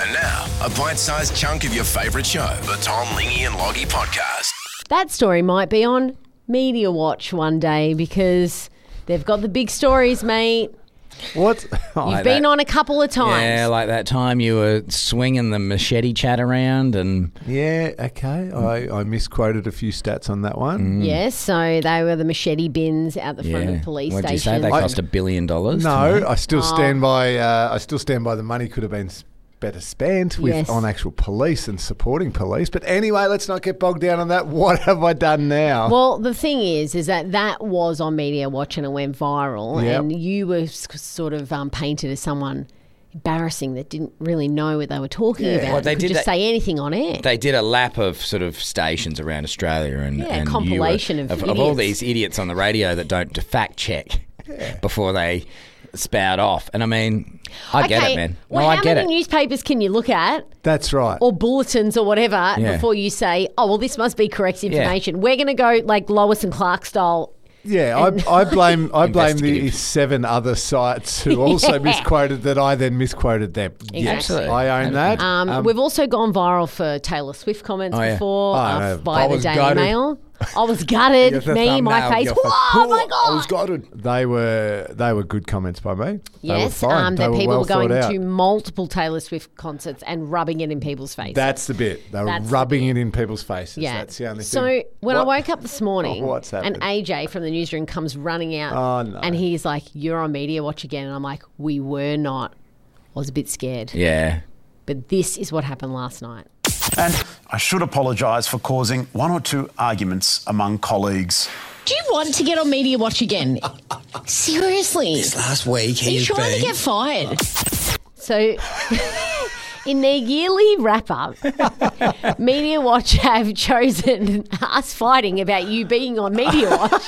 And now, a bite-sized chunk of your favourite show, the Tom, Lingy and Loggy podcast. That story might be on Media Watch one day because they've got the big stories, mate. What? You've been on a couple of times. Yeah, like that time you were swinging the machete chat around and... Yeah, okay. I misquoted a few stats on that one. Yes, so they were the machete bins out the front of police What did you stations. say? They cost $1 billion? No, I still stand by. I still stand by the money could have been better spent on actual police and supporting police. But anyway, let's not get bogged down on that. What have I done now? Well, the thing is that was on Media Watch and it went viral, and you were sort of painted as someone embarrassing that didn't really know what they were talking about. Well, they could did just say anything on air. They did a lap of sort of stations around Australia and a compilation of all idiots. these idiots on the radio that don't fact check before they spout off. And I mean, I get it, man. Well, I how get many it. newspapers can you look at? That's right. Or bulletins or whatever Yeah. before you say, oh, well, this must be correct information. We're going to go like Lois and Clark style. Yeah, I blame the Investigative. 7 other sites who also misquoted that I then misquoted them. Yes, Absolutely. I own that. We've also gone viral for Taylor Swift comments before no. via I the was Daily gutted. Mail. I was gutted. Me, my face. Oh my God. I was gutted. They were good comments by me. Yes, they were fine. They that were people well were going thought out. to multiple Taylor Swift concerts and rubbing it in people's faces. That's the bit. They were That's the rubbing it in people's faces. Yeah. That's the only so thing. when I What- woke up this morning, What's and happened? AJ from the newsroom comes running out, Oh, no. and he's like, "You're on Media Watch again," and I'm like, "We were not." I was a bit scared, Yeah. but this is what happened last night. And I should apologise for causing 1 or 2 arguments among colleagues. Do you want to get on Media Watch again? Seriously? Last week Are you trying to get fired? So, in their yearly wrap-up, Media Watch have chosen us fighting about you being on Media Watch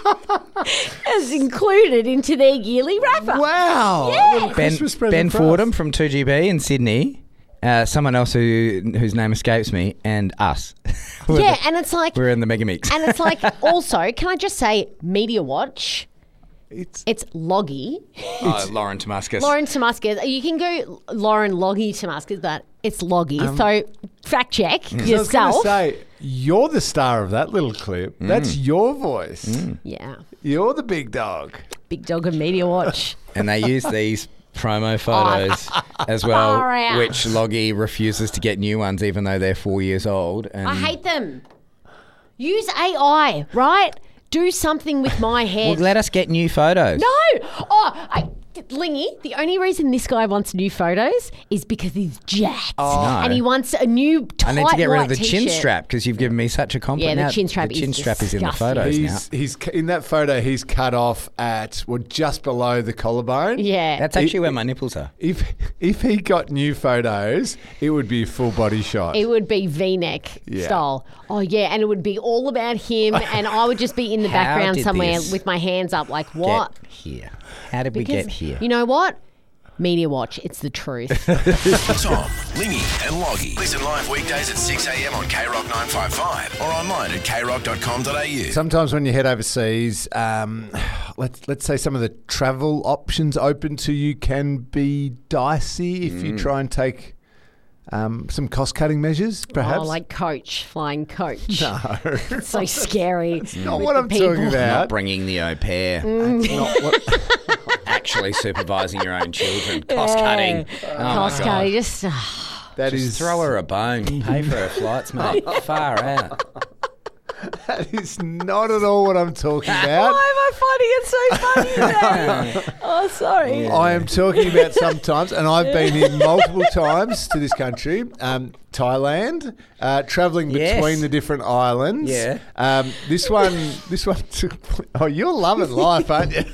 as included into their yearly wrap-up. Wow. Yeah. Christmas present Ben for Fordham us. from 2GB in Sydney, someone else whose name escapes me, and us. Yeah, and it's like... We're in the Mega Mix. And it's like, also, can I just say, Media Watch, it's Loggy. Lauren Tomascus. Lauren Tomascus. You can go Lauren Loggy Tomascus, but it's Loggy. So fact check I was going yourself. to say, you're the star of that little clip. That's your voice. Yeah. You're the big dog. Big dog of Media Watch. And they use these promo photos as well, Far out. which Loggy refuses to get new ones even though they're 4 years old. And I hate them. Use AI, right? Do something with my well, head. let us get new photos. No. Lingy, the only reason this guy wants new photos is because he's jacked. No. And he wants a new tight I need to get rid of white the chin t-shirt. strap because you've given me such a compliment. Yeah, the Now, chin strap the chin is strap is in the disgusting. photos now. He's in that photo. He's cut off at just below the collarbone. Yeah. That's actually where my nipples are. If he got new photos, it would be a full body shot. It would be V-neck style. Oh, yeah, and it would be all about him, and I would just be in the How background did somewhere this with my hands up like, what? Get here. How did we get here? You know what? Media Watch, it's the truth. Tom, Lingy and Loggy. Listen live weekdays at 6 a.m. on KROC 955 or online at kroc.com.au. Sometimes when you head overseas, let's say some of the travel options open to you can be dicey if you try and take some cost-cutting measures, perhaps. Oh, like flying coach. No. It's so scary. Not what I'm talking Not about. bringing the au pair. That's not what... Actually supervising your own children. Cost cutting. Oh Cost my God. cutting, just... That Just is throw her a bone. Pay for her flights, mate. Far out. That is not at all what I'm talking about. Why am I finding it so funny today? Oh, sorry. I am talking about sometimes, and I've been here multiple times to this country, Thailand, travelling Yes. between the different islands. Yeah. This one took. Oh, you're loving life, aren't you?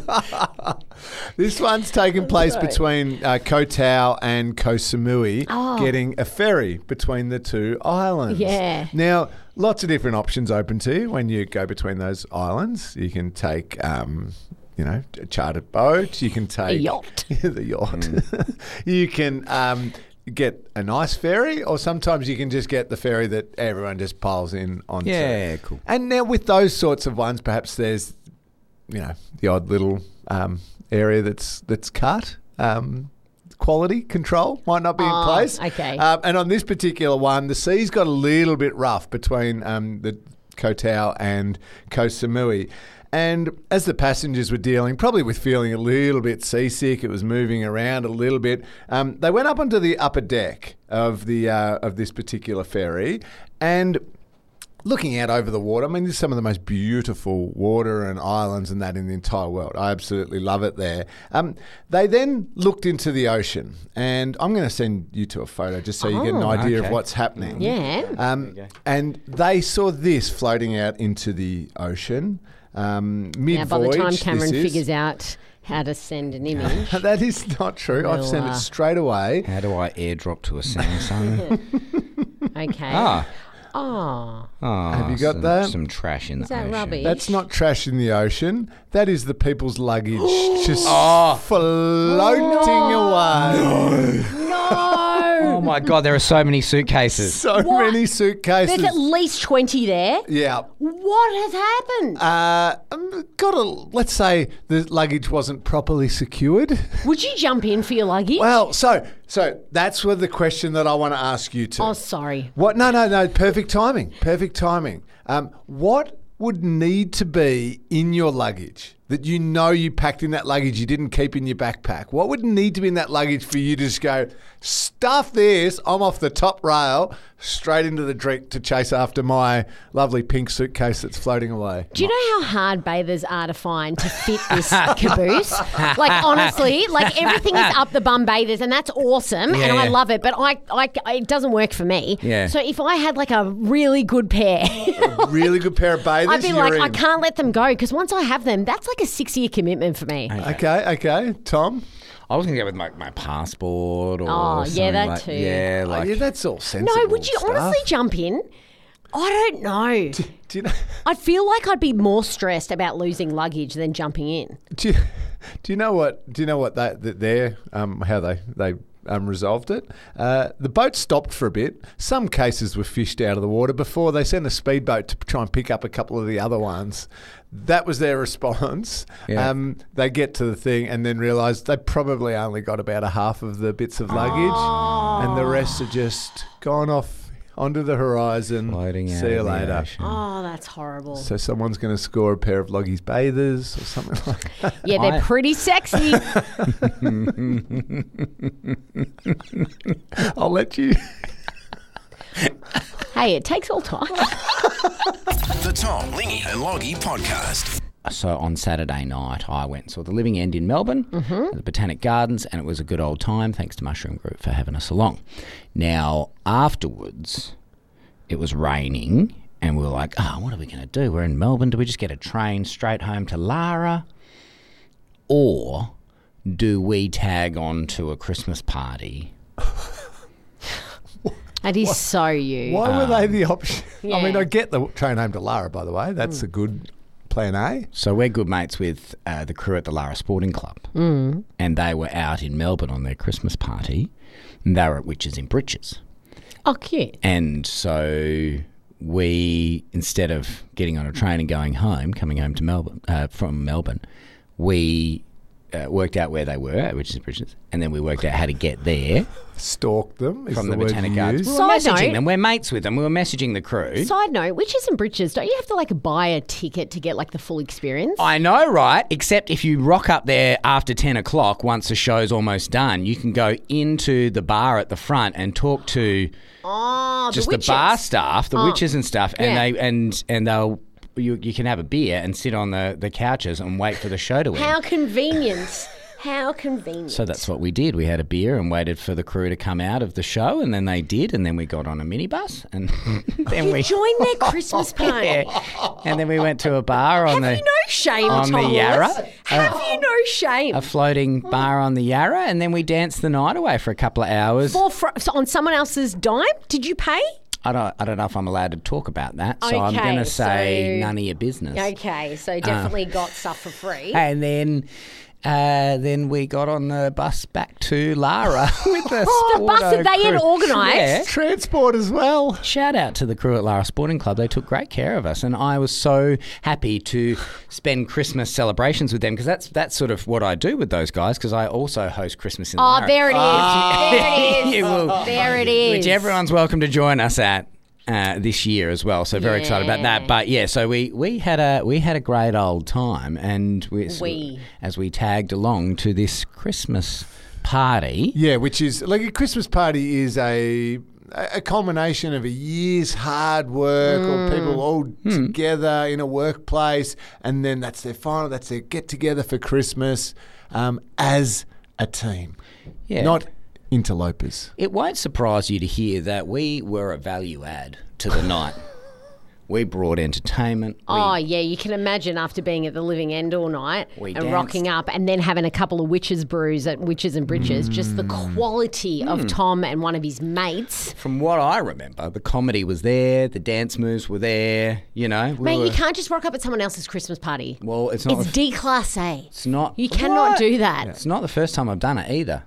This one's taken place between Koh Tao and Koh Samui, getting a ferry between the two islands. Yeah. Now, lots of different options open to you when you go between those islands. You can take, a chartered boat. You can take A yacht. the yacht. You can get a nice ferry, or sometimes you can just get the ferry that everyone just piles in onto. Yeah, cool. And now with those sorts of ones, perhaps there's, the odd little area that's cut. Quite quality control might not be in place. okay. And on this particular one, the sea's got a little bit rough between the Koh Tao and Koh Samui. And as the passengers were dealing, probably with feeling a little bit seasick, it was moving around a little bit. They went up onto the upper deck of this particular ferry, and looking out over the water, I mean, this is some of the most beautiful water and islands and that in the entire world. I absolutely love it there. They then looked into the ocean, and I'm going to send you to a photo just so you get an idea of what's happening. Yeah. And they saw this floating out into the ocean. Mid-voyage, By the time Cameron this is. figures out how to send an image. That is not true. I've sent it straight away. How do I airdrop to a Samsung? Okay. Oh, Have you got that? Some trash in the that ocean. rubbish? That's not trash in the ocean. That is the people's luggage just floating away. Oh my God, there are so many suitcases. So many suitcases. There's at least 20 there. Yeah. What has happened? Let's say the luggage wasn't properly secured. Would you jump in for your luggage? Well, so that's where the question that I want to ask you to. Oh, sorry. What? No. Perfect timing. Perfect timing. What would need to be in your luggage that you know you packed in that luggage you didn't keep in your backpack? What would need to be in that luggage for you to just go, stuff this, I'm off the top rail, straight into the drink to chase after my lovely pink suitcase that's floating away? Do you know how hard bathers are to find to fit this caboose? Like, honestly, like everything is up the bum bathers, and that's awesome, and I love it, but it doesn't work for me. Yeah. So if I had like a really good pair, A really good pair of bathers. I'd be you're like, in. I can't let them go, because once I have them, that's like a 6-year commitment for me. Okay. Tom? I was going to go with my passport or Oh, yeah, something that like, too. Yeah, Oh, like yeah, that's all sensible No, would you stuff. honestly jump in? I don't know. Do you know? I feel like I'd be more stressed about losing luggage than jumping in. Do you know what? Do you know what how they resolved it? The boat stopped for a bit. Some cases were fished out of the water before they sent a speedboat to try and pick up a couple of the other ones. That was their response. Yeah. They get to the thing and then realise they probably only got about a half of the bits of luggage, and the rest are just gone off onto the horizon. floating out See you in the later. ocean. Oh, that's horrible. So someone's going to score a pair of Loggies bathers or something like that. Yeah, they're pretty sexy. I'll let you. Hey, it takes all time. The Tom, Lingy and Loggy Podcast. So on Saturday night, I went and saw The Living End in Melbourne, at the Botanic Gardens, and it was a good old time. Thanks to Mushroom Group for having us along. Now, afterwards, it was raining, and we were like, what are we going to do? We're in Melbourne. Do we just get a train straight home to Lara? Or do we tag on to a Christmas party? That is so you. Why were they the option? I mean, yeah. I get the train home to Lara, by the way. That's a good plan A. So we're good mates with the crew at the Lara Sporting Club, and they were out in Melbourne on their Christmas party, and they were at Witches in Britches. Oh, cute. And so we, instead of getting on a train and going home, coming home to Melbourne from Melbourne, we worked out where they were at Witches and Britches, and then we worked out how to get there Stalk them is from the the word Botanic you Gardens. We used. were Side messaging note- them. We're mates with them. We were messaging the crew. Side note, Witches and Britches, don't you have to like buy a ticket to get like the full experience? I know, right? Except if you rock up there after 10 o'clock, once the show's almost done, you can go into the bar at the front and talk to just the witches. bar staff, the witches and stuff, and Yeah. they'll you can have a beer and sit on the couches and wait for the show to end. How convenient. How convenient. So that's what we did. We had a beer and waited for the crew to come out of the show, and then they did, and then we got on a minibus, and then we Join their Christmas party. and then we went to a bar on Have you no shame, on the Thomas? Yarra. Have you no shame? a floating bar on the Yarra, and then we danced the night away for a couple of hours. So on someone else's dime? Did you pay? I don't know if I'm allowed to talk about that, so I'm Okay, going to say so- none of your business. Okay, so definitely got stuff for free. And then then we got on the bus back to Lara with the The bus that they had crew. organised. Yeah. Transport as well. Shout out to the crew at Lara Sporting Club. They took great care of us, and I was so happy to spend Christmas celebrations with them because that's sort of what I do with those guys because I also host Christmas in Oh, Lara. there it is. There it is. You will. There it is. Which everyone's welcome to join us at. This year as well, so very excited about that. But yeah, so we had a great old time, and as we tagged along to this Christmas party. Yeah, which is like a Christmas party is a culmination of a year's hard work or people all together in a workplace, and then that's their get together for Christmas as a team. Yeah. Not interlopers. It won't surprise you to hear that we were a value add to the night. We brought entertainment. Oh, yeah, you can imagine after being at the Living End all night We and danced. rocking up and then having a couple of witches brews at Witches and Britches, just the quality of Tom and one of his mates. From what I remember, the comedy was there, the dance moves were there, you know. Mate, you can't just rock up at someone else's Christmas party. Well, it's not. It's D-Class A. It's not. You cannot do that. It's not the first time I've done it either.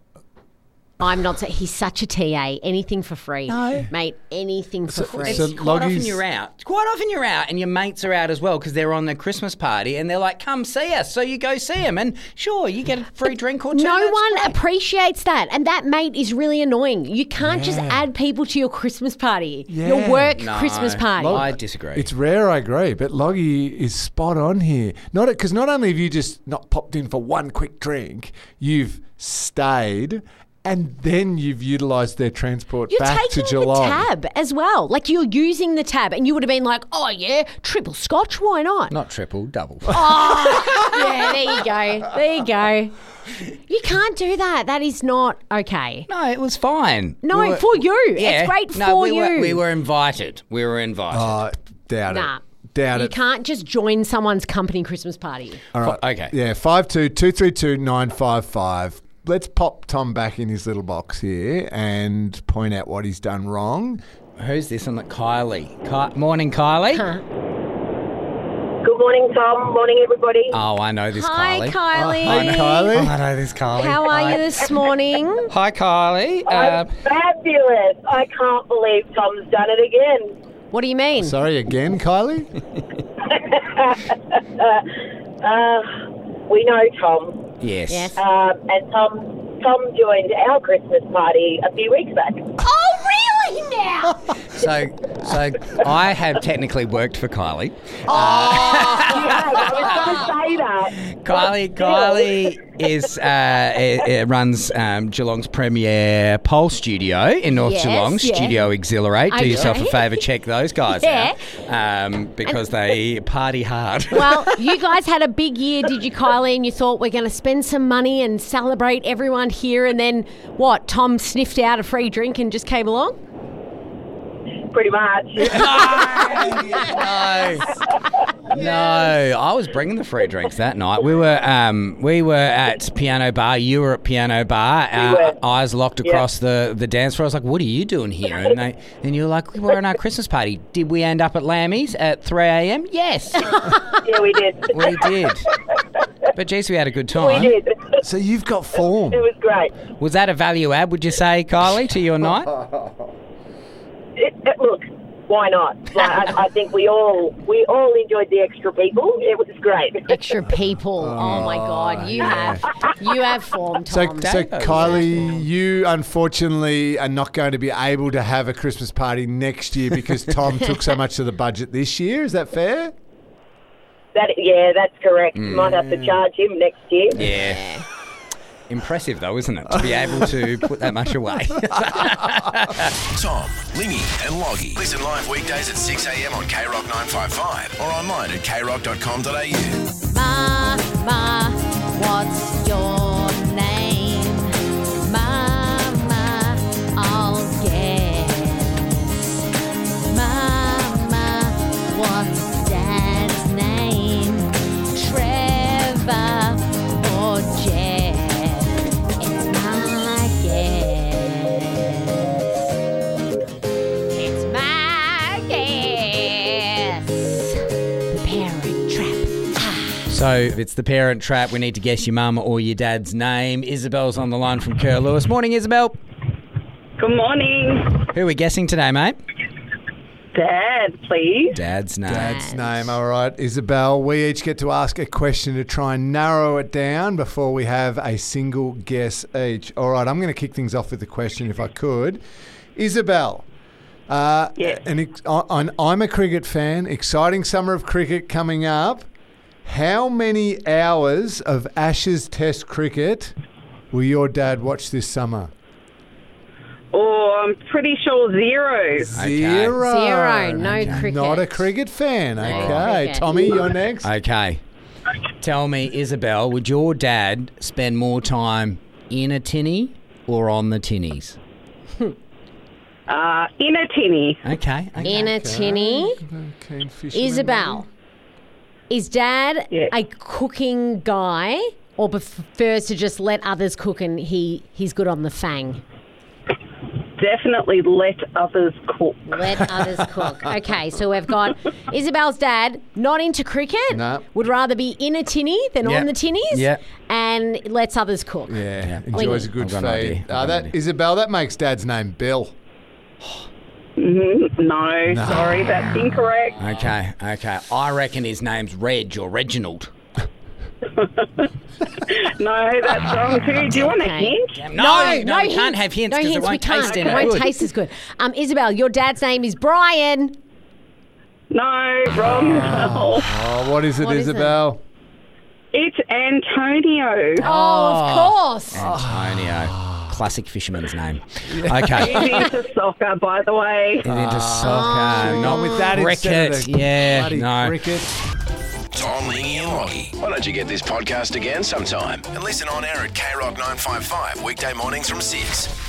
I'm not saying he's such a TA. Anything for free. No. Mate, anything for free. so Quite often Loggies- you're out. Quite often you're out, and your mates are out as well because they're on their Christmas party, and they're like, "Come see us." So you go see them, and sure, you get a free drink or two. No that's one great. appreciates that. And that mate is really annoying. You can't just add people to your Christmas party, your work No, Christmas party. I disagree. It's rare, I agree, but Loggy is spot on here. Because not only have you just not popped in for one quick drink, you've stayed and then you've utilised their transport You're back to taking Geelong. the tab as well. Like you're using the tab and you would have been like, oh yeah, triple scotch, why not? Not triple, double. Yeah, there you go. There you go. You can't do that. That is not okay. No, it was fine. No, We were- for you. Yeah. It's great No, for we you. We were invited. We were invited. Doubt Nah. it. Doubt You it. can't just join someone's company Christmas party. All right. Okay. Yeah, 52232955. Let's pop Tom back in his little box here and point out what he's done wrong. Who's this? I'm like Kylie. Morning, Kylie. Good morning, Tom. Morning, everybody. Oh, I know this Hi, Kylie. Kylie. Hi, Kylie. I know this Kylie. How are you this morning? Hi, Kylie. Fabulous. I can't believe Tom's done it again. What do you mean? Sorry again, Kylie? We know Tom. Yes. Yes. And Tom joined our Christmas party a few weeks back. Oh, really now? So I have technically worked for Kylie. Yeah, I was going to say that. Kylie is runs Geelong's premier pole studio in North Yes, Geelong, yeah. Studio Exhilarate. Do Okay. yourself a favour, check those guys Yeah. out because they party hard. Well, you guys had a big year, did you, Kylie? And you thought we're going to spend some money and celebrate everyone here. And then what? Tom sniffed out a free drink and just came along? Pretty much. No, I was bringing the free drinks that night. We were at Piano Bar. You were at Piano Bar. were. Eyes locked across the dance floor. I was like, "What are you doing here?" And you were like, "We were on our Christmas party. Did we end up at Lammy's at 3 a.m.? Yes, Yeah, we did. we did. But geez, we had a good time. We did. So you've got form. It was great. Was that a value add? Would you say, Kylie, to your night? Look, why not? Like, I think we all enjoyed the extra people. It was great. Extra people. Oh, my God. You have form, So, Tom. so Kylie, you unfortunately are not going to be able to have a Christmas party next year because Tom took so much of the budget this year. Is that fair? That's correct. Might have to charge him next year. Yeah. Impressive, though, isn't it, to be able to put that much away? Tom, Lingy and Loggy. Listen live weekdays at 6 a.m. on KROC 955 or online at krock.com.au. Mama, what's your name? Mama, I'll guess. Mama, what's Dad's name? Trevor or Jeff? It's my guess. It's my guess. The Parent Trap. So if it's the parent trap, we need to guess your mum or your dad's name. Isabel's on the line from Curlewis. Morning, Isabel. Good morning. Who are we guessing today, mate? Dad, please. Dad's name. Dad's name. All right, Isabel, we each get to ask a question to try and narrow it down before we have a single guess each. All right, I'm going to kick things off with the question if I could. Isabel, Yes. I'm a cricket fan. Exciting summer of cricket coming up. How many hours of Ashes Test cricket will your dad watch this summer? Oh, I'm pretty sure 0. Zero. No cricket. Not a cricket fan. Okay. cricket. Tommy, you're next. Okay. Tell me, Isabel, would your dad spend more time in a tinny or on the tinnies? In a tinny. Okay. In a tinny. Keen fisherman, Isabel, is Dad Yeah. a cooking guy or prefers to just let others cook and he's good on the fang? Definitely let others cook. Let others cook. Okay, so we've got Isabel's dad, not into cricket, No. would rather be in a tinny than Yep. on the tinnies, Yep. and lets others cook. Yeah, enjoys a good I've got an idea. feed. I've got an idea. Isabel, that makes Dad's name Bill. No, sorry, that's incorrect. Okay. I reckon his name's Reg or Reginald. No, that's wrong too. Do you want a Okay. hint? No, we hints. can't have hints No because it hints, won't we can't. taste It in won't it. taste as good. Isabel, your dad's name is Brian. No, wrong. Oh, what is it, What is it? Isabel? It's Antonio. Oh, of course. Antonio. Classic fisherman's name. Okay. He's into soccer, by the way. He's into soccer. Not Not with that instead cricket. of the Yeah, bloody no. cricket. Tom, Lingy and Loggy. Why don't you get this podcast again sometime and listen on air at KROC 955 weekday mornings from 6.